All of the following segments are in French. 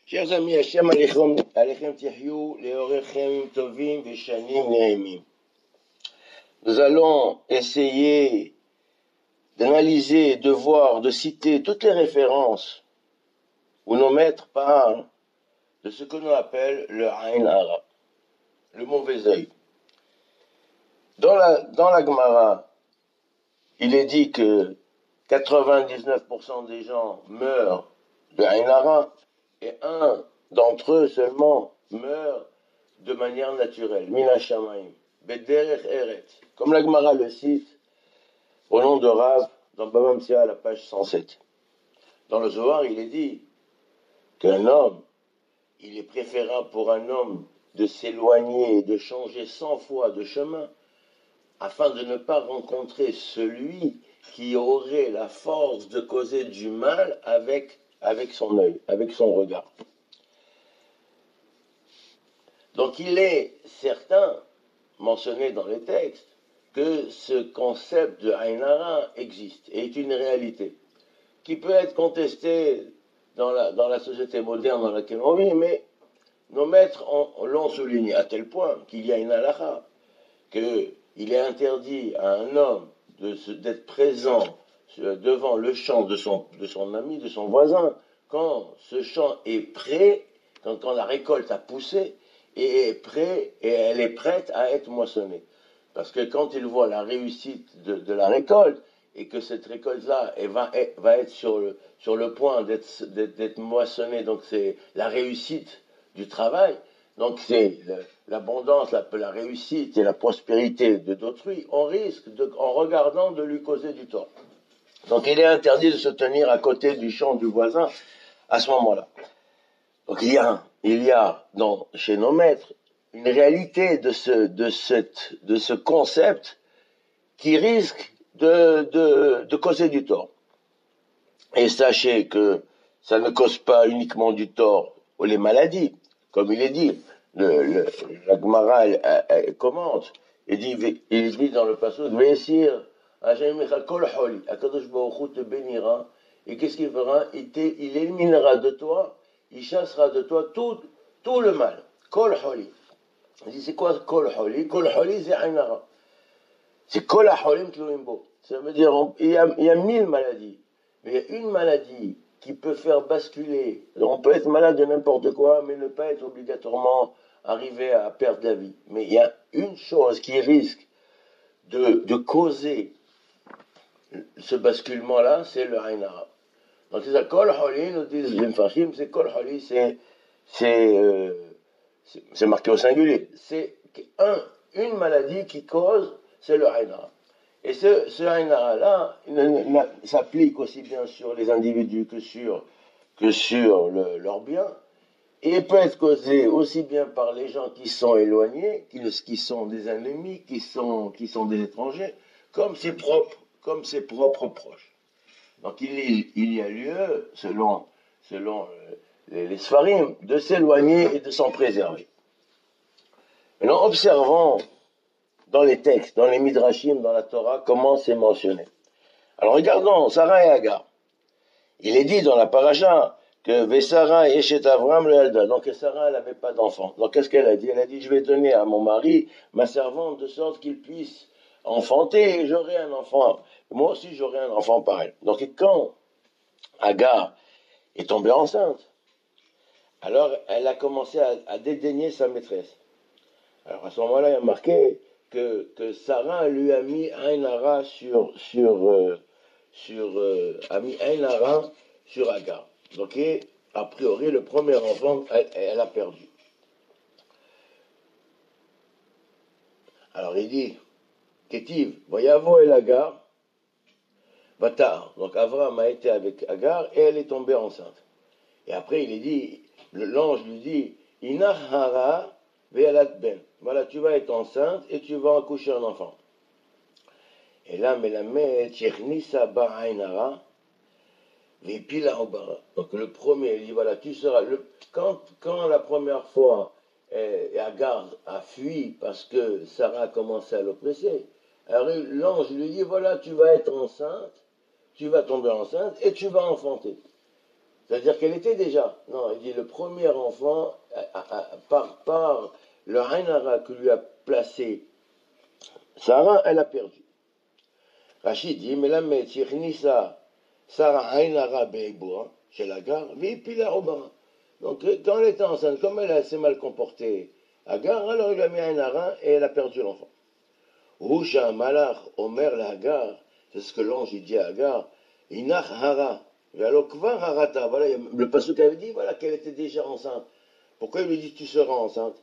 Chers amis, Hachem Alechem Tihyou, Leorechem Tovim Veshanim Nehemim. Nous allons essayer d'analyser, de voir, de citer toutes les références où nos maîtres parlent de ce que nous appelle le Ain Hara, le mauvais œil. Dans la Gemara, il est dit que 99% des gens meurent de Ain Hara et un d'entre eux seulement meurt de manière naturelle, Mina Shamayim, Bederech Eret, comme la Gemara le cite au nom de Rav dans Baba Metzia à la page 107. Dans le Zohar, il est dit qu'un homme, il est préférable pour un homme de s'éloigner et de changer 100 fois de chemin afin de ne pas rencontrer celui qui aurait la force de causer du mal avec son œil, avec son regard. Donc il est certain, mentionné dans les textes, que ce concept de Ain Hara existe et est une réalité qui peut être contestée dans la société moderne dans laquelle on vit, mais nos maîtres l'ont souligné à tel point qu'il y a une halakha, qu'il est interdit à un homme d'être présent devant le champ de son ami, de son voisin, quand ce champ est prêt, quand la récolte a poussé, et est prêt, et elle est prête à être moissonnée. Parce que quand il voit la réussite de la récolte, et que cette récolte-là va être sur le point d'être moissonnée, donc c'est la réussite du travail, donc c'est l'abondance, la réussite et la prospérité d'autrui, on risque, en regardant, de lui causer du tort. Donc il est interdit de se tenir à côté du champ du voisin à ce moment-là. Donc il y a chez nos maîtres une réalité de ce concept qui risque de causer du tort. Et sachez que ça ne cause pas uniquement du tort aux les maladies, comme il est dit. La Gemara elle commente, il dit dans le passage, Ve'esir Hashem Mecha Kol Holi, Akadosh Baruch Hu te bénira, et qu'est-ce qu'il fera? Il éliminera de toi, il chassera de toi tout le mal. Kol Holi. Il dit, c'est quoi Kol Holi? Kol Holi, c'est Ain Hara. C'est Kol Holim Tluimbo. Ça veut dire, il y a 1000 maladies, mais il y a une maladie qui peut faire basculer. On peut être malade de n'importe quoi, mais ne pas être obligatoirement arrivé à perdre la vie. Mais il y a une chose qui risque de causer ce basculement-là, c'est le Ain Hara. Donc c'est ça, Kol Holi, nous disent les Mfachim, c'est Kol Holi, c'est marqué au singulier. C'est une maladie qui cause, c'est le Ain Hara. Et ce Ain Hara-là s'applique aussi bien sur les individus que sur leurs biens, et peut être causé aussi bien par les gens qui sont éloignés, qui sont des ennemis, qui sont des étrangers, comme ses propres proches. Donc il y a lieu, selon les Sfarim, de s'éloigner et de s'en préserver. Maintenant, observons dans les textes, dans les Midrashim, dans la Torah, comment c'est mentionné. Alors regardons Sarah et Agar. Il est dit dans la paracha que Vesara Eshet Avram le Elda. Donc Sarah, elle n'avait pas d'enfant. Donc qu'est-ce qu'elle a dit? Elle a dit, je vais donner à mon mari ma servante de sorte qu'il puisse enfanter et j'aurai un enfant. Moi aussi, j'aurai un enfant pareil. Donc quand Agar est tombée enceinte, alors elle a commencé à dédaigner sa maîtresse. Alors à ce moment-là, il y a marqué que Sarah lui a mis Ain Hara a mis Ain Hara sur Agar. Donc, a priori, le premier enfant, elle a perdu. Alors il dit, Ketiv, Voyavo el Agar, Batar. Donc Avram a été avec Agar et elle est tombée enceinte. Et après, il est dit, l'ange lui dit, Inahara ve'alat ben. Voilà, tu vas être enceinte et tu vas accoucher un enfant. Et là, Melamed, Chechnisa ba Ain Hara, Vepila Obara. Donc le premier, il dit, voilà, tu seras. Quand la première fois, Agar a fui parce que Sarah a commencé à l'oppresser, alors l'ange lui dit, voilà, tu vas être enceinte, tu vas tomber enceinte et tu vas enfanter. C'est-à-dire qu'elle était déjà. Non, il dit le premier enfant, par le Hainara que lui a placé Sarah, elle a perdu. Rachid dit, mais la mère, Tirnissa, Sarah Hainara Beiboa, chez la gare, Vipila Obara. Donc, quand elle était enceinte, comme elle s'est mal comportée à gare, alors il a mis Hainara et elle a perdu l'enfant. Roucha Malach, Omer la gare, c'est ce que l'ange dit à Agar, Inach Hara, Velokvar Harata, voilà, le pasuk avait dit, voilà, qu'elle était déjà enceinte. Pourquoi il lui dit, tu seras enceinte?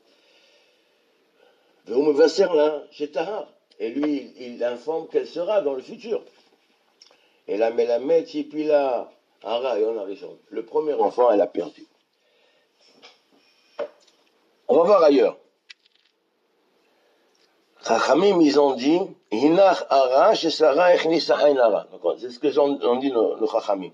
Veum Vaserla, chez Tahar. Et lui, il informe qu'elle sera dans le futur. Et la Melamed, puis là, Hara, et on a raison. Le premier enfant, elle a perdu. On va voir ailleurs. Chachamim, ils ont dit, Hinach Hara, chez Sarah, Echnisa Hainara. C'est ce que ont dit nos Chachamim.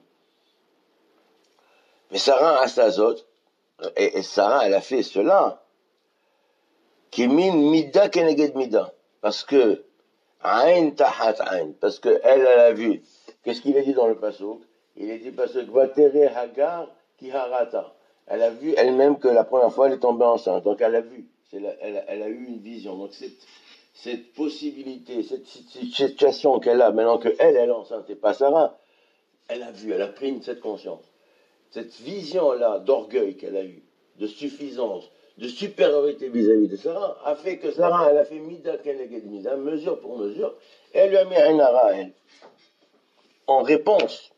Mais Sarah a sa zot, et Sarah, elle a fait cela, qui mine mida keneged mida. Parce que, Ain tahat ain, parce que elle a vu. Qu'est-ce qu'il a dit dans le pasuk? Il a dit pasuk, vatere hagar ki harata. Elle a vu elle-même que la première fois elle est tombée enceinte. Donc elle a vu. Elle a eu une vision. Donc cette possibilité, cette situation qu'elle a, maintenant que elle est enceinte et pas Sarah, elle a vu, elle a pris cette conscience. Cette vision-là d'orgueil qu'elle a eue, de suffisance, de supériorité vis-à-vis de Sarah, a fait que Sarah, elle a fait mida keneged mida, mesure pour mesure, et elle lui a mis un ara, elle. En réponse.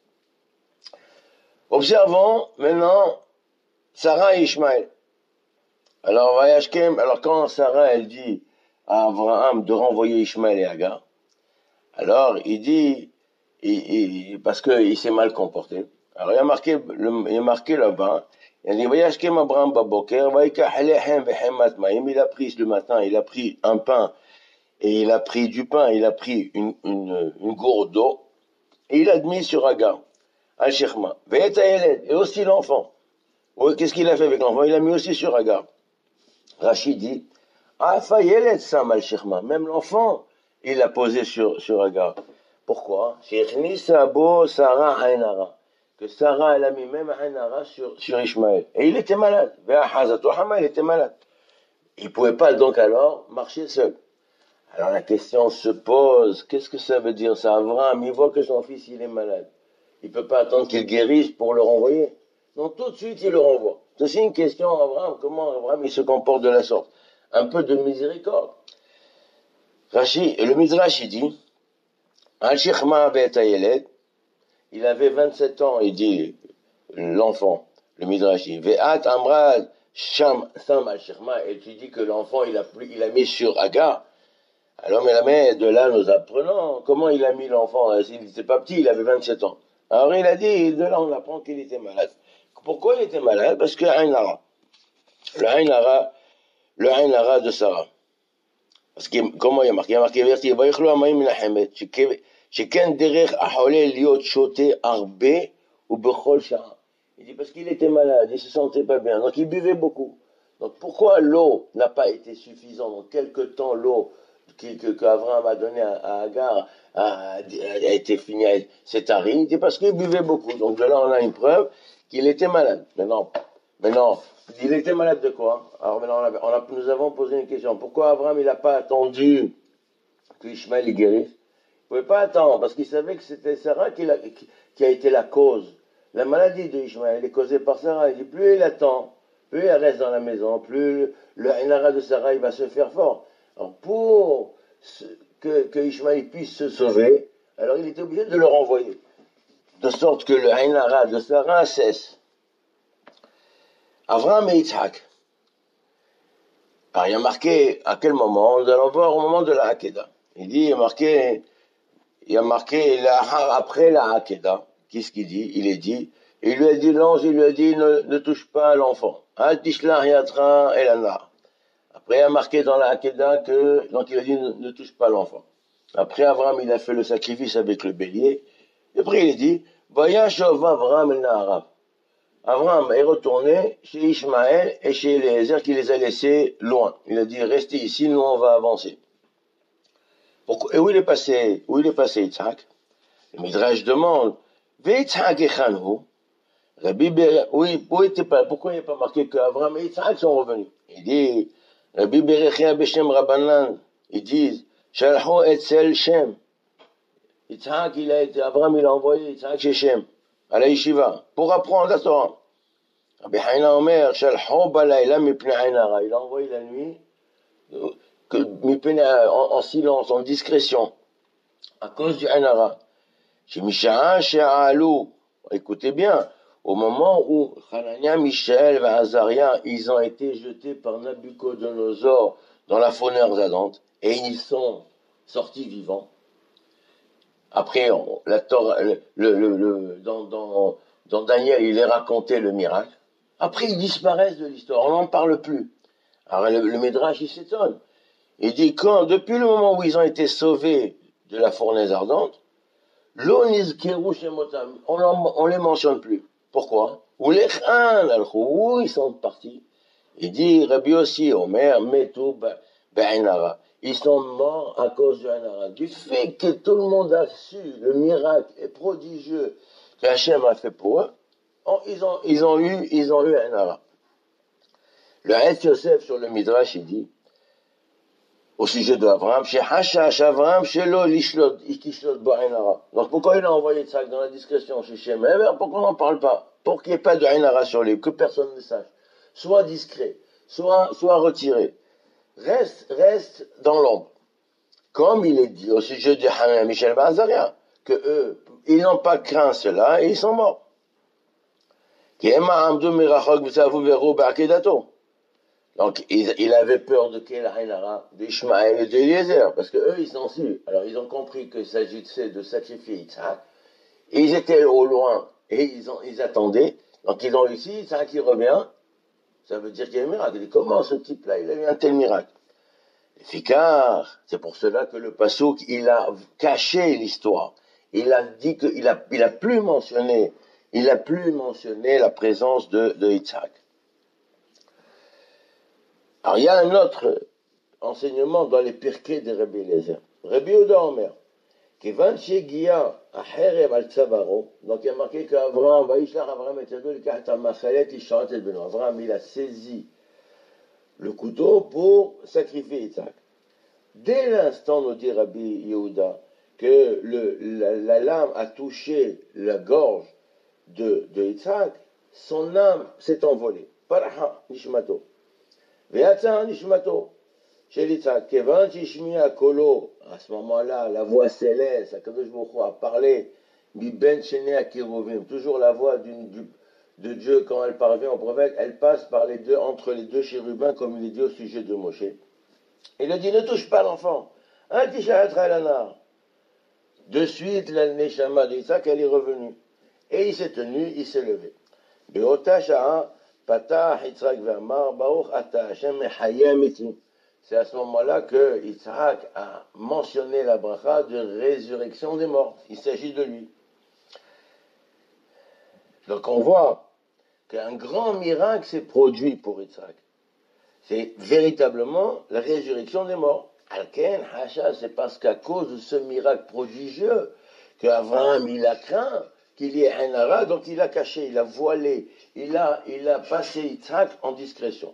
Observons maintenant Sarah et Ishmaël. Alors, quand Sarah, elle dit à Abraham de renvoyer Ishmaël et Agar, alors il dit, parce qu'il s'est mal comporté. Alors il y a marqué là-bas, il dit, Abraham baboker, il a pris le matin, il a pris un pain, et il a pris du pain, il a pris une gourde d'eau, et il a mis sur Agar, al-Shechma, et aussi l'enfant. Qu'est-ce qu'il a fait avec l'enfant? Il l'a mis aussi sur Agar. Rachid dit, même l'enfant, il l'a posé sur Agar. Pourquoi? Que Sarah, elle a mis même Hainara sur Ishmaël. Et il était malade. Il était malade. Il ne pouvait pas donc alors marcher seul. Alors la question se pose, qu'est-ce que ça veut dire ça? Abraham, il voit que son fils, il est malade. Il ne peut pas attendre qu'il guérisse pour le renvoyer. Donc tout de suite, il le renvoie. C'est une question, Abraham, comment Abraham, il se comporte de la sorte? Un peu de miséricorde. Rachid, le Midrash, il dit, il avait 27 ans, il dit, l'enfant, le Midrash, il dit, et tu dis que l'enfant, il a mis sur Agar. Alors, mais de là, nous apprenons comment il a mis l'enfant. Il n'était pas petit, il avait 27 ans. Alors, il a dit, de là, on apprend qu'il était malade. Pourquoi il était malade? Parce que Hainara. Le Hainara de Sarah. Parce que, comment il y a marqué? Il y a marqué, verti, il dit parce qu'il était malade, il se sentait pas bien, donc il buvait beaucoup. Donc pourquoi l'eau n'a pas été suffisante? En quelque temps, l'eau qu'Abraham a donnée à Agar a été finie, c'est aride, c'est parce qu'il buvait beaucoup. Donc de là, on a une preuve qu'il était malade. Maintenant, il était malade de quoi? Alors maintenant, nous avons posé une question. Pourquoi Abraham, il n'a pas attendu qu'Ishmaël guérisse? Il ne pouvait pas attendre, parce qu'il savait que c'était Sarah qui a été la cause. La maladie de Ishmaël est causée par Sarah. Il dit, plus il attend, plus elle reste dans la maison, plus le Hainara de Sarah, il va se faire fort. Alors, pour que Ishmaël puisse se sauver, alors il était obligé de le renvoyer. De sorte que le Hainara de Sarah cesse. Avraham et Yitzhak. Alors, il y a marqué à quel moment? Nous allons voir au moment de la Hakeda. Il dit, il y a marqué après la Hakeda. Qu'est-ce qu'il dit? Il lui a dit, l'ange, il lui a dit, ne touche pas à l'enfant. Après, il y a marqué dans la Hakeda donc il a dit, ne touche pas à l'enfant. Après, Abraham, il a fait le sacrifice avec le bélier. Et après, il a dit, Vayashov Abraham el Naharav. Abraham est retourné chez Ishmaël et chez Eliezer qui les a laissés loin. Il a dit, restez ici, nous on va avancer. Et où il est passé Yitzhak? Le Midrash demande, Yitzhak echanu. Oui, pourquoi il n'est pas marqué qu'Abraham et Yitzhak sont revenus? Il dit, Rabbi Berechia Beshem Rabbanan, ils disent, Shalho Etzel Shem. Yitzhak, Abraham, il a envoyé Yitzhak chez Shem, à la yeshiva, pour apprendre la Torah. Rabbi Haïna Omer, Shalho Balayla Mipne Haïnara. Il a envoyé la nuit, en silence, en discrétion, à cause du Haïnara. Chez Misha'a, chez Alou. Écoutez bien, au moment où Hanania, Michel et Azaria, ils ont été jetés par Nabucodonosor dans la faune ardente, et ils sont sortis vivants. Après, dans Daniel, il est raconté le miracle. Après, ils disparaissent de l'histoire, on n'en parle plus. Alors le Midrash, il s'étonne. Il dit, depuis le moment où ils ont été sauvés de la fournaise ardente, on les mentionne plus. Pourquoi? Où ils sont partis. Il dit, Rabbi aussi, Omer, Metou, Ba'inara. Ils sont morts à cause du Ainara. Du fait que tout le monde a su le miracle et prodigieux qu'Hachem a fait pour eux, ils ont eu Ainara. Le Hetz Yosef sur le Midrash, il dit, au sujet d'Abraham, chez Hashash, Abraham, chez Lo, Lishlot, Ikishlot, Ba'inara. Donc pourquoi il a envoyé ça dans la discrétion chez Shem? Pourquoi on n'en parle pas? Pour qu'il n'y ait pas de Ainara sur lui, que personne ne sache. Soit discret, soit retiré. Reste dans l'ombre. Comme il est dit au sujet de Hanan Michel Bazaria, que eux, ils n'ont pas craint cela et ils sont morts. Donc, il avait peur de quel Haïnara? D'Ishmaël et d'Eliezer, parce que eux, ils sont su. Alors, ils ont compris qu'il s'agissait de sacrifier Yitzhak, et ils étaient au loin, et ils attendaient. Donc, ils ont réussi, Yitzhak qui revient, ça veut dire qu'il y a un miracle. Il dit, comment ce type-là, il a eu un tel miracle? Ficard, c'est pour cela que le Passouk, il a caché l'histoire. Il a dit qu'il a plus mentionné la présence de Yitzhak. Alors, il y a un autre enseignement dans les Pirkei de Rabbi Eliezer. Rabbi Yehuda Omer, Kevan shegia acherev al tzavaro, donc il y a marqué qu'Avraham, Vaishlach Avraham et Yadou likach ta machalet isharat et beno. Avraham, il a saisi le couteau pour sacrifier Yitzhak. Dès l'instant, nous dit Rabbi Yehuda, que la lame a touché la gorge de Yitzhak, son âme s'est envolée. Paraha nishmato. Ve'atza nishmato. Chez Yitzhak, Kevan shishmiya kolo, à ce moment-là, la voix céleste, Akadosh Baruch Hu a parlé, mi ben shenei akiruvim, toujours la voix de Dieu quand elle parvient au prophète, elle passe entre les deux chérubins, comme il est dit au sujet de Moshe. Il a dit, ne touche pas l'enfant. De suite, la neshama de Yitzhak, elle est revenue. Et il s'est tenu, il s'est levé. C'est à ce moment-là que Yitzhak a mentionné la bracha de résurrection des morts. Il s'agit de lui. Donc on voit qu'un grand miracle s'est produit pour Yitzhak. C'est véritablement la résurrection des morts. Alken, Hacha, c'est parce qu'à cause de ce miracle prodigieux qu'Abraham, il a craint qu'il y ait un ara, donc il a caché, il a voilé, il a passé Yitzhak en discrétion.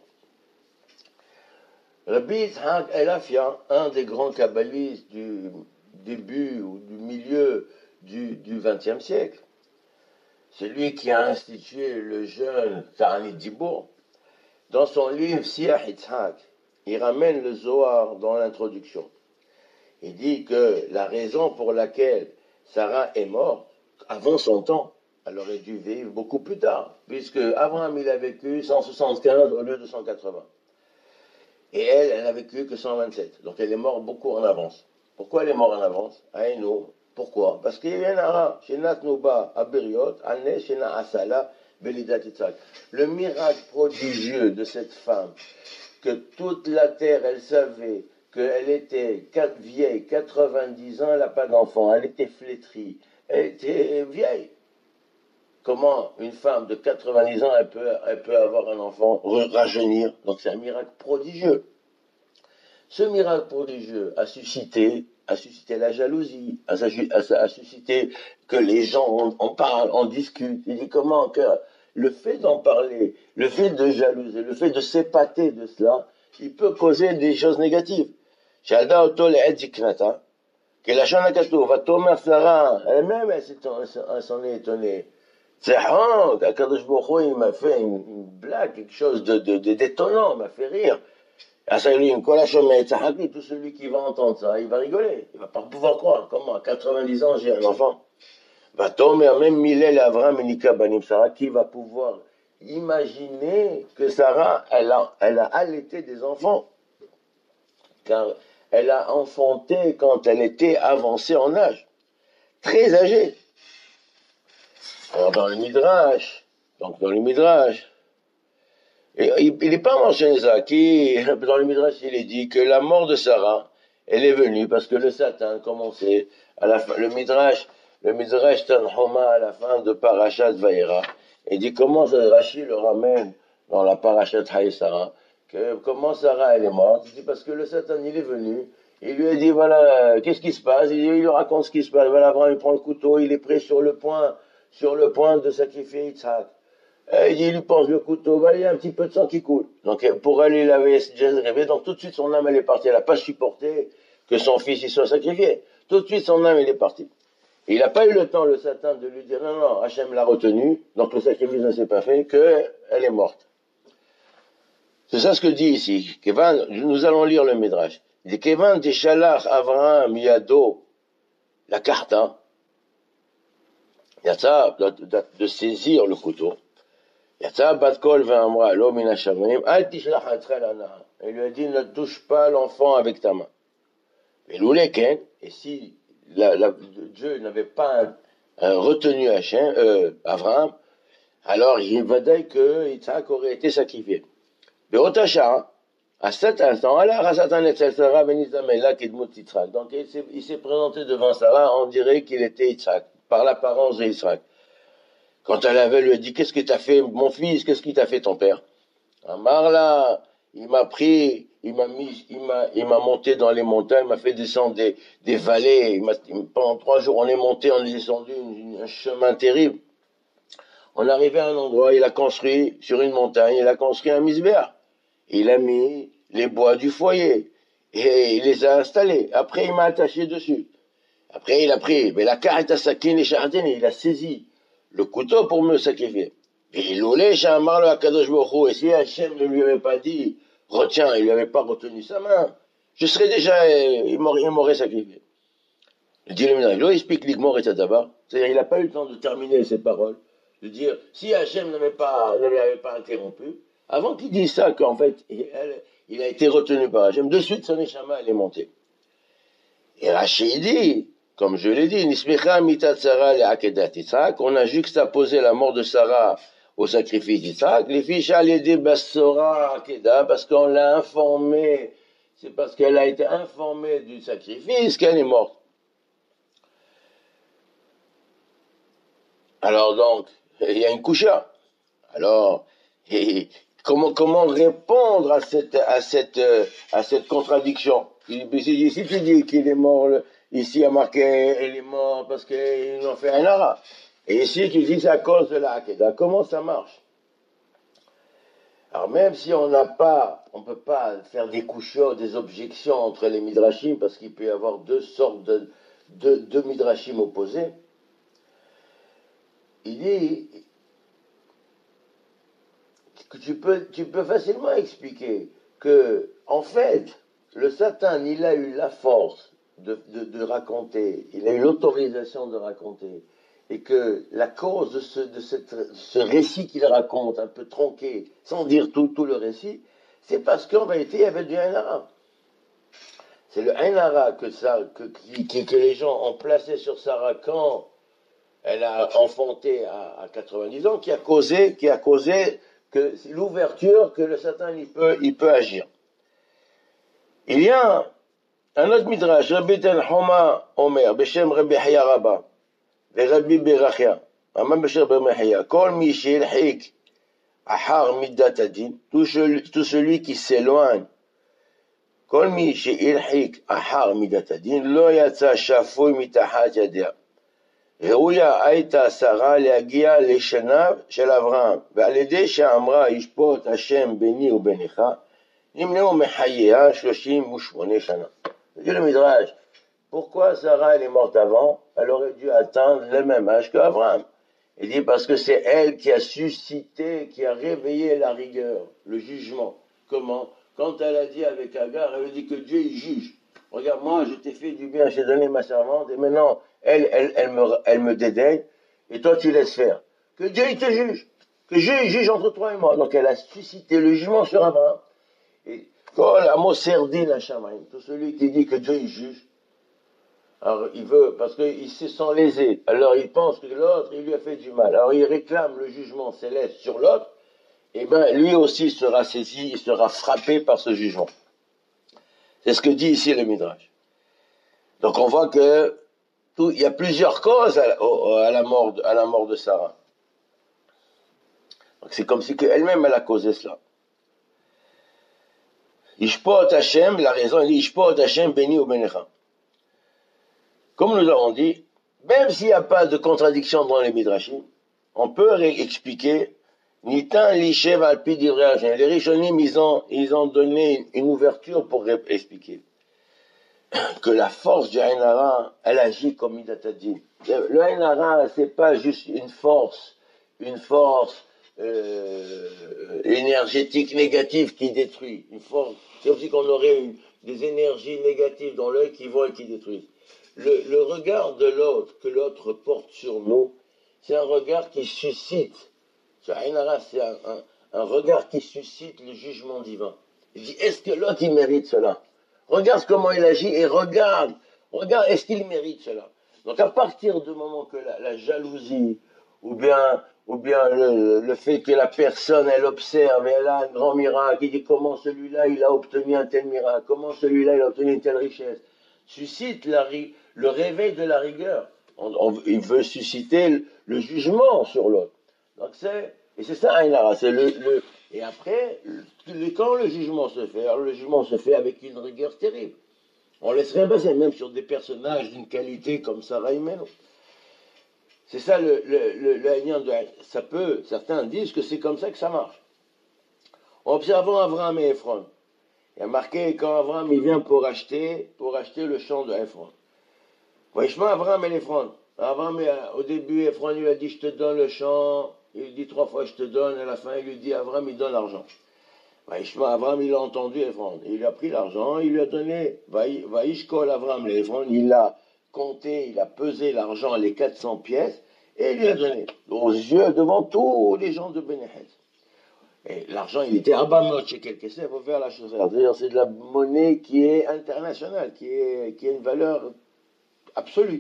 Rabbi Yitzhak Elafia, un des grands kabbalistes du début ou du milieu du XXe siècle, c'est lui qui a institué le jeûne Ta'anit Dibour. Dans son livre Siach Yitzhak, il ramène le Zohar dans l'introduction. Il dit que la raison pour laquelle Sarah est morte avant son temps, elle aurait dû vivre beaucoup plus tard, puisque Abraham il a vécu 175 au lieu de 180. Et elle n'a vécu que 127. Donc elle est morte beaucoup en avance. Pourquoi elle est morte en avance? Aïnou. Pourquoi? Parce qu'il y a un ara, Shenat Nuba, Abiriot, Ane, Shena Asala, Belidat Yitzhak. Le miracle prodigieux de cette femme, que toute la terre, elle savait qu'elle était vieille, 90 ans, elle n'a pas d'enfant, elle était flétrie, elle était vieille. Comment une femme de 90 ans, elle peut avoir un enfant, rajeunir? Donc c'est un miracle prodigieux. Ce miracle prodigieux a suscité la jalousie, a suscité que les gens en parlent, en discutent. Il dit comment que le fait d'en parler, le fait de jalouser, le fait de s'épater de cela, il peut causer des choses négatives. Shada Otto le Edziknata, que la Shana Katou, va tomber Sarah, elle-même, elle s'en est étonnée. C'est Akadosh Baruch Hu, il m'a fait une blague, quelque chose d'étonnant, il m'a fait rire. Tout celui qui va entendre ça, il va rigoler. Il va pas pouvoir croire. Comment, à 90 ans, j'ai un enfant. Va tomber même Milel, Avram et Nika Banim Sarah, qui va pouvoir imaginer que Sarah, elle a allaité des enfants. Car elle a enfanté quand elle était avancée en âge. Très âgée. Alors, dans le Midrash, il n'est pas mentionné ça. Dans le Midrash, il est dit que la mort de Sarah, elle est venue parce que le Satan commençait à la fin, le Midrash Tanhuma à la fin de Parashat Vayera. Il dit comment Rashi le ramène dans la Parashat Haïsara, que comment Sarah elle est morte. Il dit parce que le Satan il est venu, il lui a dit voilà, qu'est-ce qui se passe, il lui raconte ce qui se passe. Voilà, Abraham il prend le couteau, il est prêt sur le point de sacrifier Yitzhak. Il lui pense le couteau, il y a un petit peu de sang qui coule. Donc, pour aller laver Jezreel, donc tout de suite son âme elle est partie. Elle n'a pas supporté que son fils il soit sacrifié. Tout de suite son âme elle est partie. Et il n'a pas eu le temps, le Satan, de lui dire non, Hachem l'a retenu, donc le sacrifice ne s'est pas fait, qu'elle est morte. C'est ça ce que dit ici. Nous allons lire le Midrash. Il dit Kevan Deshalach Avraham Yado, la carta, il y a ça, de saisir le couteau. Il lui a dit ne touche pas l'enfant avec ta main. Et si Dieu n'avait pas retenu Abraham, alors il va dire que Yitzhak aurait été sacrifié. Mais à cet instant, donc il s'est présenté devant Sarah, on dirait qu'il était Yitzhak, par l'apparence de Yitzhak. Quand elle lui a dit, qu'est-ce que t'as fait, mon fils, qu'est-ce qu'il t'a fait ton père? Amarla, il m'a pris, il m'a monté dans les montagnes, il m'a fait descendre des vallées, pendant 3 jours, on est monté, on est descendu, un chemin terrible. On arrivait à un endroit, il a construit, sur une montagne, il a construit un misbéach. Il a mis les bois du foyer, et il les a installés. Après, il m'a attaché dessus. Après, il a pris, mais la carte à sakin et chardin, il a saisi le couteau pour me sacrifier. Et il voulait, Shamar le Akadosh Baruch Hu, et si Hachem ne lui avait pas dit, retiens, il lui avait pas retenu sa main, je serais déjà, il m'aurait sacrifié. Le dit le Midrash, il explique l'igmor et d'abord. C'est-à-dire, il n'a pas eu le temps de terminer ses paroles, de dire, si Hachem ne l'avait pas interrompu, avant qu'il dise ça, qu'en fait, il a été retenu par Hachem, de suite, son neshama, elle est montée. Et Rachid dit, comme je l'ai dit, on a juxtaposé la mort de Sarah au sacrifice d'Isaac, les fiches allaient des Bassora Akeda, parce qu'on l'a informé, c'est parce qu'elle a été informée du sacrifice qu'elle est morte. Alors donc, il y a une coucha. Alors, comment répondre à cette contradiction? Si tu dis qu'il est mort, ici il y a marqué il est mort parce qu'ils ont fait un ara. Et ici tu dis c'est à cause de la Hakeda. Comment ça marche? Alors même si on peut pas faire des couchots, des objections entre les midrashim, parce qu'il peut y avoir deux sortes de midrashim opposés, il dit que tu peux facilement expliquer que, en fait, le Satan, il a eu la force de raconter, il a eu l'autorisation de raconter, et que la cause de ce récit qu'il raconte, un peu tronqué, sans dire tout le récit, c'est parce qu'en réalité, il y avait du Ainara. C'est le Ainara que les gens ont placé sur Sarah quand elle a enfanté à 90 ans, qui a causé que l'ouverture que le Satan il peut agir. Il y a un autre midrash, Rabbi Tanhuma Omer, Beshem Rabbi Haya Rabba, Rabbi Berachia, Amam Beshem Rabbi Haya, Kol mi shilhik ahar middat adin, tout celui qui s'éloigne, Kol mi shilhik ahar middat adin, lo yatsa shafoy mitahat yadea. ראויה הייתה שרה להגיע לשניו של אברהם, ועל ידי שאמרה ישפוט השם ביני ובינך, נמנעו מחייה 38 שנה. Dit le Midrash, pourquoi Sarah elle est morte avant? Elle aurait dû atteindre le même âge qu'Abraham. Il dit parce que c'est elle qui a suscité, qui a réveillé la rigueur, le jugement. Comment? Quand elle a dit avec Agar, elle a dit que Dieu il juge. Regarde, moi je t'ai fait du bien, je t'ai donné ma servante, et maintenant elle me dédaigne, et toi tu laisses faire. Que Dieu il te juge, que Dieu il juge entre toi et moi. Donc elle a suscité le jugement sur Abraham. Et quand la mot serdine à Shamaïm, tout celui qui dit que Dieu il juge, alors il veut, parce qu'il se sent lésé, alors il pense que l'autre il lui a fait du mal, alors il réclame le jugement céleste sur l'autre, et bien lui aussi sera saisi, il sera frappé par ce jugement. C'est ce que dit ici le Midrash. Donc on voit que il y a plusieurs causes à la mort de Sarah. Donc c'est comme si elle-même elle a causé cela. Ishpot Hashem, la raison, il dit Ishpot Hashem béni ou benecha. Comme nous l'avons dit, même s'il n'y a pas de contradiction dans les Midrashim, on peut expliquer Nitan Lishev Alpi Divrei Hashem. Les Rishonim, ils ont donné une ouverture pour expliquer que la force du Ain Hara, elle agit comme Midat Hadin. Le Ain Hara, c'est pas juste une force énergétique négative qui détruit. Une force, c'est comme si on aurait des énergies négatives dans l'œil qui vont et qui détruisent. Le regard de l'autre, que l'autre porte sur nous, c'est un regard qui suscite. C'est un regard qui suscite le jugement divin. Il dit, est-ce que l'autre il mérite cela? Regarde comment il agit et regarde, est-ce qu'il mérite cela? Donc à partir du moment que la jalousie, ou bien le fait que la personne, elle observe, et elle a un grand miracle, il dit comment celui-là, il a obtenu un tel miracle, comment celui-là, il a obtenu une telle richesse, suscite le réveil de la rigueur. Il veut susciter le jugement sur l'autre. Donc c'est ça, Ain Hara, et après, quand le jugement se fait avec une rigueur terrible. On laisse rien passer, même sur des personnages d'une qualité comme Sarah Imeno. C'est ça le haïnyan de ça peut, certains disent que c'est comme ça que ça marche. Observons Abraham et Ephron. Il y a marqué quand Abraham il vient pour acheter le champ de Ephron. Voyez-moi Abraham et Ephron. Abraham, au début, Ephron lui a dit je te donne le champ. Il dit 3 fois je te donne. À la fin, il lui dit Abraham, il donne l'argent. Voyez-moi Abraham, il a entendu Ephron. Il lui a pris l'argent, il lui a donné. Vaishkol Abraham et Ephron, il a compté, il a pesé l'argent, les 400 pièces, et il lui a donné. Aux yeux, devant tous les gens de Benehet. Et l'argent, il était à Bamot chez quelqu'un, il faut faire la chose. C'est-à-dire, c'est de la monnaie qui est internationale, qui a une valeur absolue.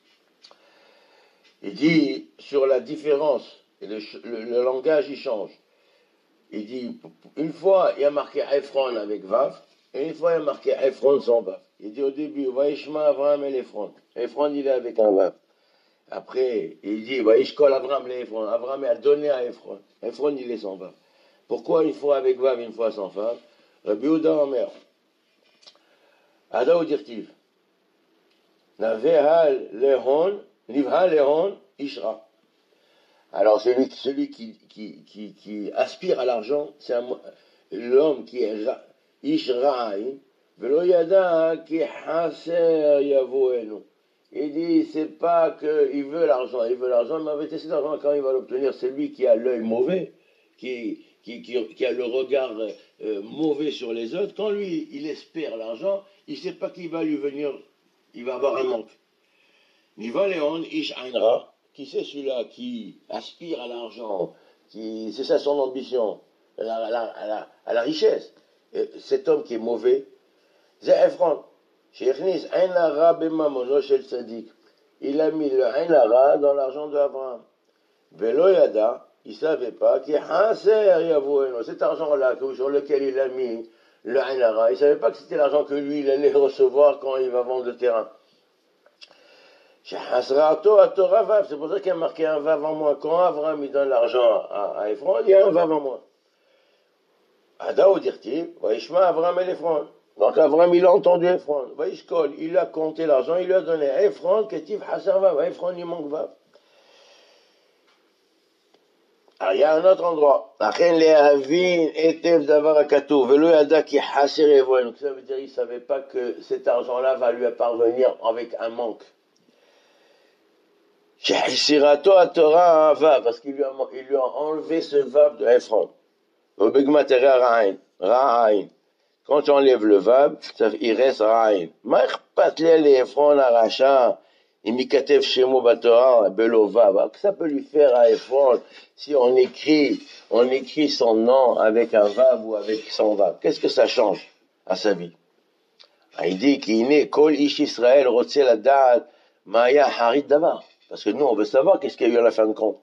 Il dit sur la différence, et le langage il change. Il dit, une fois il y a marqué Ephron avec Vav, et une fois il y a marqué Ephron sans Vav. Il dit au début, Vaishma Avraham et Ephron. Ephron il est avec un Vav. Après, il dit, Vaishkol Avraham et Ephron. Avraham a donné à Ephron. Ephron il est sans Vav. Pourquoi une fois avec Vav, une fois sans Vav? Rabbi Yehuda Omer. Ada ou dirtiv. Navehal lehon. Livha Léon Ishra. Alors celui qui aspire à l'argent, c'est l'homme qui est Ishra'in, Veloyada qui haser yavoenu. Il dit, c'est pas qu'il veut l'argent, mais avec cet argent, quand il va l'obtenir, c'est lui qui a l'œil mauvais, qui a le regard mauvais sur les autres. Quand lui, il espère l'argent, il sait pas qu'il va lui venir, il va avoir un manque. Niva Léon Ish Ainra, qui c'est celui-là qui aspire à l'argent, c'est ça son ambition, à la richesse. Et cet homme qui est mauvais, c'est Ephron. Sheikhnis Ain Hara bemamono shel tzadik. Il a mis le Ain Hara dans l'argent d'Abraham. Velo Yada, il ne savait pas, qui Haser Yavoeno, cet argent-là sur lequel il a mis le Ain Hara, il ne savait pas que c'était l'argent que lui, il allait recevoir quand il va vendre le terrain. C'est pour ça qu'il y a marqué un vav en moins. Quand Abraham il donne l'argent à Ephron, il y a un vav en moins. Ada ou dirti, Vaishma Abraham et Ephron. Donc Abraham, il a entendu Ephron. Il lui a compté l'argent, il lui a donné. Ephron, Ketiv Hassan Vav. Ephron, il manque Vav. Alors, il y a un autre endroit. Achen lehavin etev davar akatou. Velo yada ki haser evoen. Donc ça veut dire qu'il ne savait pas que cet argent-là va lui parvenir avec un manque. Shehishirato à Torah Vav. Parce qu'il lui a enlevé ce Vav de Ephron. Obegmatera Ra'ain. Ra'ain. Quand tu enlèves le Vav, il reste Ra'ain. Ma'chpatle le Ephron aracha. Imikatev Shemo Batora, Belo Vav. Que ça peut lui faire à Ephron si on écrit son nom avec un Vav ou avec sans Vav? Qu'est-ce que ça change à sa vie? Il dit qu'il est Kol Ish Israël Rotzel Adal Maya Harit Davar. Parce que nous, on veut savoir qu'est-ce qu'il y a eu à la fin de compte.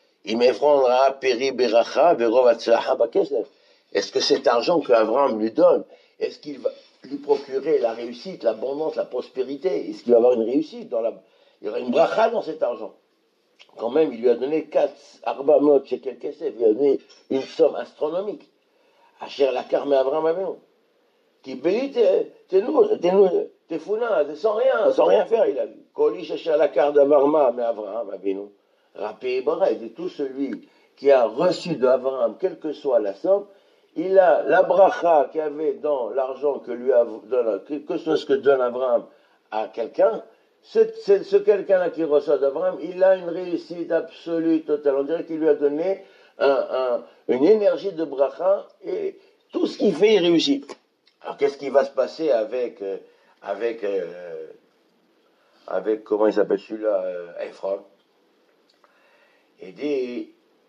Est-ce que cet argent qu'Abraham lui donne, est-ce qu'il va lui procurer la réussite, l'abondance, la prospérité? Est-ce qu'il va avoir une réussite il y aura une bracha dans cet argent? Quand même, il lui a donné 4 arbamot chez quelqu'un, il lui a donné une somme astronomique. Asher la carme Abraham Avinu. Qui bélit, t'es founa, sans rien faire, il a vu. Kolish Asher la carte d'Avarma, mais Abraham Avinu. Rappé Ibrahim, de tout celui qui a reçu d'Abraham, quelle que soit la somme, il a la bracha qu'il y avait dans l'argent que lui donne, que ce que donne Abraham à quelqu'un, ce quelqu'un-là qui reçoit d'Abraham, il a une réussite absolue, totale. On dirait qu'il lui a donné une énergie de bracha et tout ce qu'il fait, il réussit. Alors qu'est-ce qui va se passer avec comment il s'appelle celui-là, Ephron? Il dit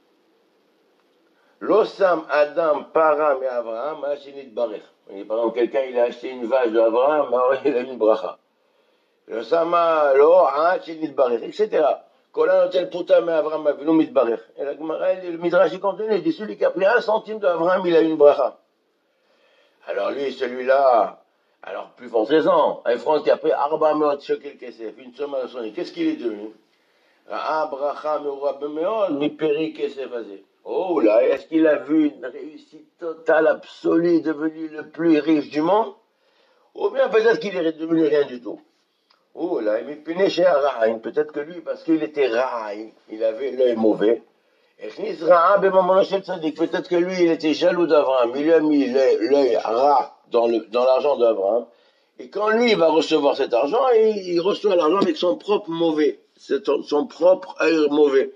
L'osam Adam Param et Abraham Hashinit Barech. Par exemple, quelqu'un il a acheté une vache d'Abraham, il a une bracha. L'osama Lo Hashinit Barech, etc. Kolan Hotel Poutam et Abraham Avinu Mitbarech. Et la Gemara, le Midrash il continue, il dit celui qui a pris 1 centime d'Abraham, il a une bracha. Alors lui, celui-là, alors plus forte raison, Ephron qui a pris Arba Meot Shekel Kesef, une somme à son nez, qu'est-ce qu'il est devenu? Oh là, est-ce qu'il a vu une réussite totale, absolue, devenu le plus riche du monde? Ou bien peut-être qu'il est devenu rien du tout. Oh là, peut-être que lui, parce qu'il était Ra'ain, il avait l'œil mauvais. Peut-être que lui, il était jaloux d'Abraham, il lui a mis l'œil Ra dans l'argent d'Abraham. Et quand lui, il va recevoir cet argent, il reçoit l'argent avec son propre mauvais. C'est son propre œil mauvais.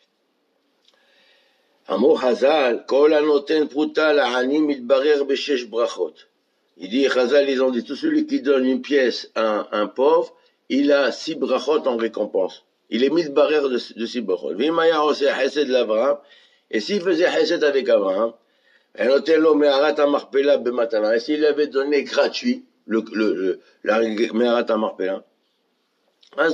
Amor Hazal, Kol anoten pruta la'ani mitbarer beshesh brachot. Il dit, Hazal, ils ont dit, tout celui qui donne une pièce à un pauvre, il a 6 brachot en récompense. Il est mitbarer de 6 brachot. Vimaya ose hesed l'Abraham, et s'il faisait hesed avec Abraham, anoten lo me'arat amarpela bematana, et s'il avait donné gratuit, la me'arat amarpela, et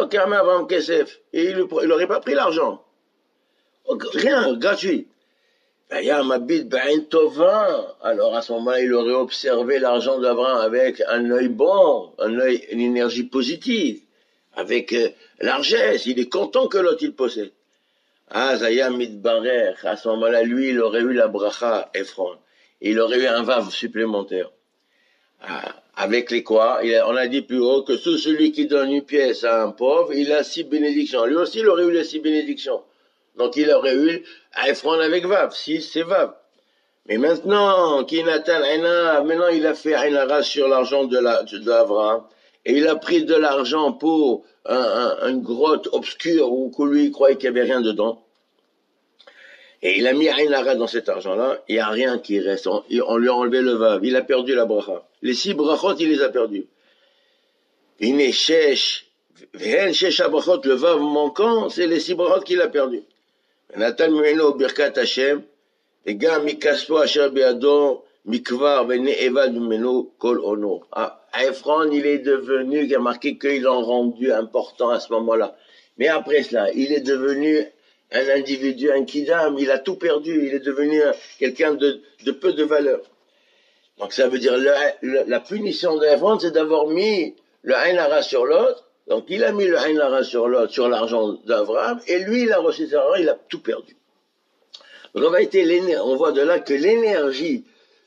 il n'aurait pas pris l'argent. Rien, gratuit. Alors à ce moment-là, il aurait observé l'argent d'Abraham avec un œil bon, une énergie positive, avec largesse. Il est content que l'autre il possède. À ce moment-là, lui, il aurait eu la bracha, Ephron. Il aurait eu un vav supplémentaire. Avec les quoi? On a dit plus haut que celui qui donne une pièce à un pauvre, il a 6 bénédictions. Lui aussi, il aurait eu les 6 bénédictions. Donc, il aurait eu à Ephron avec Vav. 6, c'est Vav. Mais maintenant, maintenant, il a fait Ainara sur l'argent d'Abraham. Et il a pris de l'argent pour une grotte obscure où lui, il croyait qu'il n'y avait rien dedans. Et il a mis Ainara dans cet argent-là, il n'y a rien qui reste. On lui a enlevé le Vav, il a perdu la bracha. Les 6 brachot, il les a perdus. Il est Shesh, brachot, le Vav manquant, c'est les 6 brachot qu'il a perdus. Natan Meno Birkat Hashem, et gars Mikaspo Asher Beado, Mikvar, Vene'evad Meno, Kol Ono. Ephron, il est devenu, il a marqué qu'ils l'ont rendu important à ce moment-là. Mais après cela, il est devenu un individu, un kidam, il a tout perdu, il est devenu quelqu'un de peu de valeur. Donc ça veut dire la punition d'Ephron, c'est d'avoir mis le Ainara sur l'autre. Donc il a mis le Ainara sur l'autre, sur l'argent d'Abraham, et lui il a reçu cet argent, il a tout perdu. Donc on voit de là que l'énergie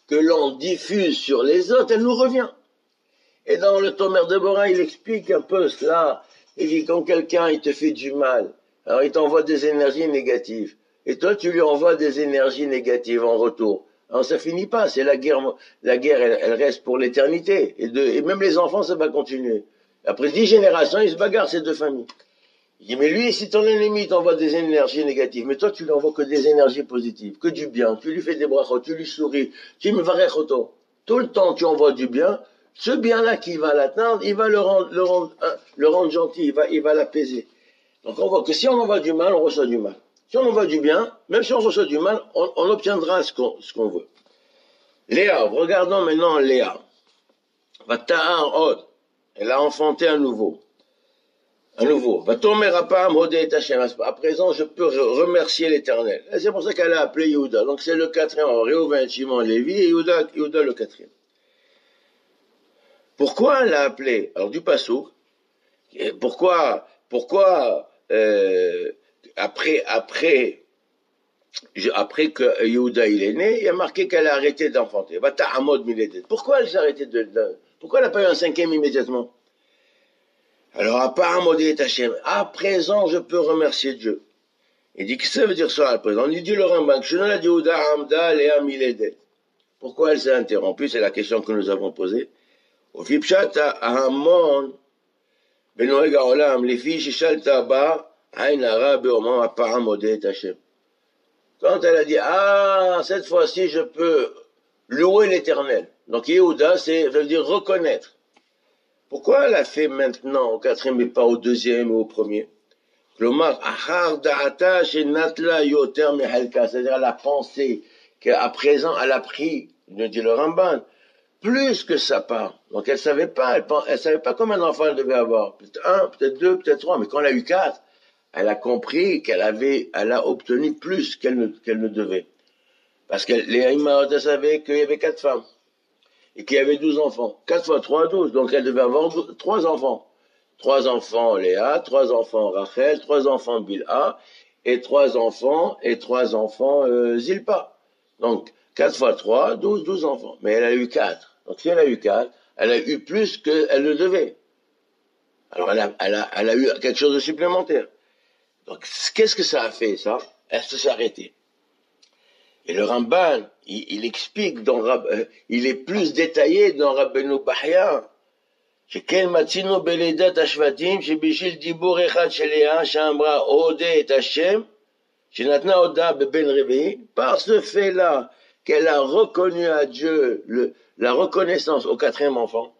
que l'on diffuse sur les autres, elle nous revient. Et dans le Tomer de Bora, il explique un peu cela. Il dit, quand quelqu'un, il te fait du mal, alors il t'envoie des énergies négatives. Et toi, tu lui envoies des énergies négatives en retour. Alors ça finit pas, c'est la guerre, elle reste pour l'éternité. Et même les enfants, ça va continuer. Après 10 générations, ils se bagarrent, ces deux familles. Il dit, mais lui, si ton ennemi t'envoie des énergies négatives, mais toi, tu lui envoies que des énergies positives, que du bien, tu lui fais des brachot, tu lui souris, tu me varech auto. Tout le temps, tu envoies du bien. Ce bien-là qui va l'atteindre, il va le rendre gentil, il va l'apaiser. Donc on voit que si on envoie du mal, on reçoit du mal. Si on envoie du bien, même si on reçoit du mal, on obtiendra ce qu'on veut. Léa, regardons maintenant Léa. Vata'ar od, elle a enfanté un nouveau. À présent, je peux remercier l'Éternel. C'est pour ça qu'elle a appelé Yehuda. Donc c'est le quatrième. Réhouven, Shimon, Lévi et Yehuda le quatrième. Pourquoi elle l'a appelé? Alors du Passouk. Pourquoi après que Yehuda il est né, il a marqué qu'elle a arrêté d'enfanter. Pourquoi elle s'est arrêtée pourquoi elle n'a pas eu un cinquième immédiatement? Alors, à présent, je peux remercier Dieu. Il dit, qu'est-ce que ça veut dire ça à présent? Il dit le Rambam, pourquoi elle s'est interrompue? C'est la question que nous avons posée. Quand elle a dit, cette fois-ci, je peux louer l'Éternel. Donc, Yehuda, ça veut dire reconnaître. Pourquoi elle a fait maintenant au quatrième et pas au deuxième ou au premier? C'est-à-dire elle a pensé qu'à présent elle a pris, nous dit le Ramban, plus que sa part. Donc elle savait pas combien d'enfants elle devait avoir. Peut-être un, peut-être deux, peut-être trois, mais quand elle a eu 4, elle a compris elle a obtenu plus qu'elle ne devait. Parce que les Imaot savaient qu'il y avait 4 femmes. Et qu'il y avait 12 enfants. 4 fois 3, 12. Donc elle devait avoir 3 enfants. 3 enfants Léa, 3 enfants Rachel, 3 enfants Bilha, et 3 enfants Zilpa. Donc 4 fois 3, 12 enfants. Mais elle a eu 4. Donc si elle a eu 4, elle a eu plus qu'elle ne devait. Alors elle a eu quelque chose de supplémentaire. Donc qu'est-ce que ça a fait, ça? Elle s'est arrêtée. Et le Ramban, il explique, il est plus détaillé dans Rabbeinu Bahya. שכן מצינו בלידת השבטים שבשביל דיבור אחד של לאה שאמרה אודה את השם שנתנה הודעה בבן רביעי par ce fait-là qu'elle a reconnu à Dieu la reconnaissance au quatrième enfant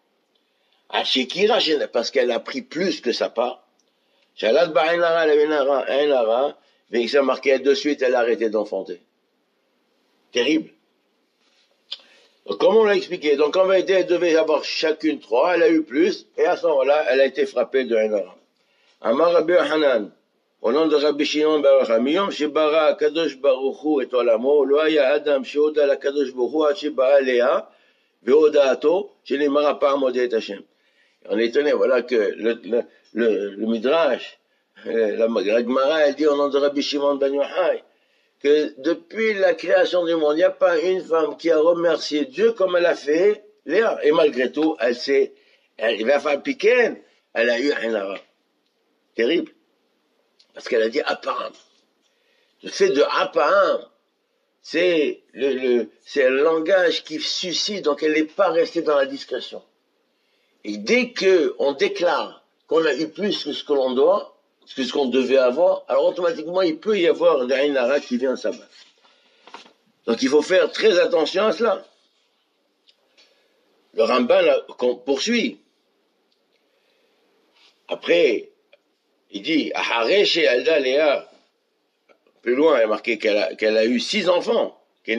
parce qu'elle a pris plus que sa part Shalat ba'inara la mais ça marquait de suite elle a arrêté d'enfanter. Terrible. Donc, comme on l'a expliqué, donc en vérité, elle devait avoir chacune 3, elle a eu plus, et à ce moment-là, elle a été frappée de Hainara. Amar Rabbi Hanan, au nom de Rabbi Shimon bar Yochai, Shebara Akadosh Baruch Hu et Olamo, lo haya Adam shehoda l'Akadosh Baruch Hu, ad shebara Léa, ve'hoda'ato, shenimar hapa'am modeh et Hashem. On est étonné, voilà que le Midrash, la Gemara, elle dit au nom de Rabbi Shimon bar Yochai, que depuis la création du monde, il n'y a pas une femme qui a remercié Dieu comme elle a fait Léa. Et malgré tout, elle va faire piquer, elle a eu un ara. Terrible. Parce qu'elle a dit apparent. Le fait de apparent, c'est un langage qui suscite, donc elle n'est pas restée dans la discrétion. Et dès qu'on déclare qu'on a eu plus que ce que l'on doit, ce qu'on devait avoir, alors automatiquement, il peut y avoir de Ain Hara qui vient s'abattre. Donc il faut faire très attention à cela. Le Ramban poursuit. Après, il dit, Léa, plus loin, il est marqué qu'elle a eu 6 enfants. Et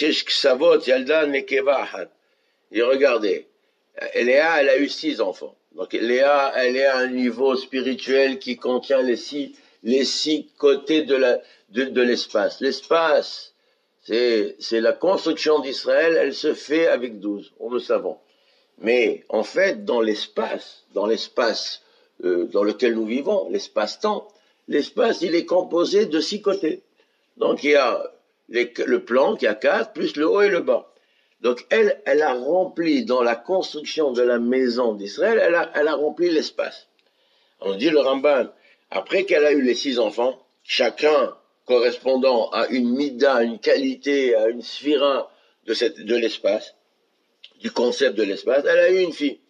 regardez, Léa, elle a eu 6 enfants. Donc Léa, elle est à un niveau spirituel qui contient les six côtés de l'espace. L'espace, c'est la construction d'Israël, elle se fait avec 12, on le savons. Mais en fait, dans l'espace dans lequel nous vivons, l'espace-temps, l'espace, il est composé de 6 côtés. Donc il y a le plan qui a 4, plus le haut et le bas. Donc elle a rempli dans la construction de la maison d'Israël, elle a rempli l'espace. On dit le Ramban, après qu'elle a eu les 6 enfants, chacun correspondant à une mida, à une qualité, à une sphira de l'espace, du concept de l'espace, elle a eu une fille.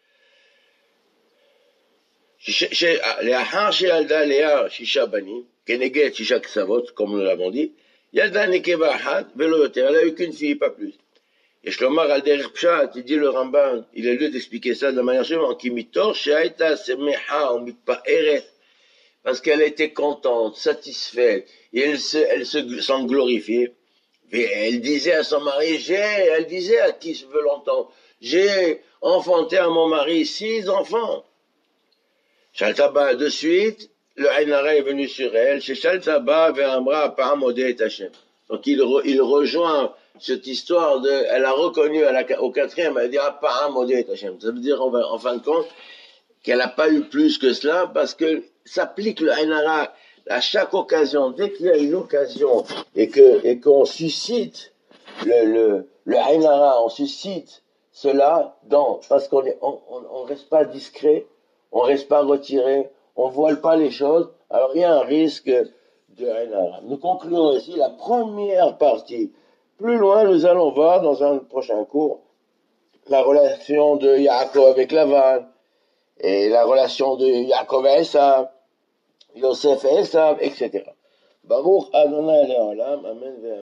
לאחר שילדה לאה 6 בנים, כנגד 6 קצוות, comme nous l'avons dit, ילדה נקבה אחת ולא יותר, elle a eu qu'une fille, pas plus. יש לומר על דרך פשט, dit le Ramban, il est lieu d'expliquer ça de la manière suivante, כי מתוך שהייתה שמחה ומתפארת, parce qu'elle était contente, satisfaite, et elle s'en glorifiait, et elle disait à son mari, elle disait à qui veut l'entendre, j'ai enfanté à mon mari 6 enfants. Shaltaba, de suite, le Ainara est venu sur elle, chez Shaltaba, Ve'amra, Pahamodé et Hachem. Donc il rejoint cette histoire elle a reconnu au 4e, elle dit, Pahamodé et Hachem. Ça veut dire, en fin de compte, qu'elle n'a pas eu plus que cela, parce que s'applique le Ainara à chaque occasion. Dès qu'il y a une occasion, et qu'on suscite le Ainara, on suscite cela parce qu'on reste pas discret, on reste pas retiré, on voile pas les choses, alors il y a un risque de Ainara. Nous concluons ici la première partie. Plus loin, nous allons voir dans un prochain cours la relation de Yaakov avec Lavan, et la relation de Yaakov et Esav, Yosef et Esav, etc. Baruch Adonai Le'olam, Amen.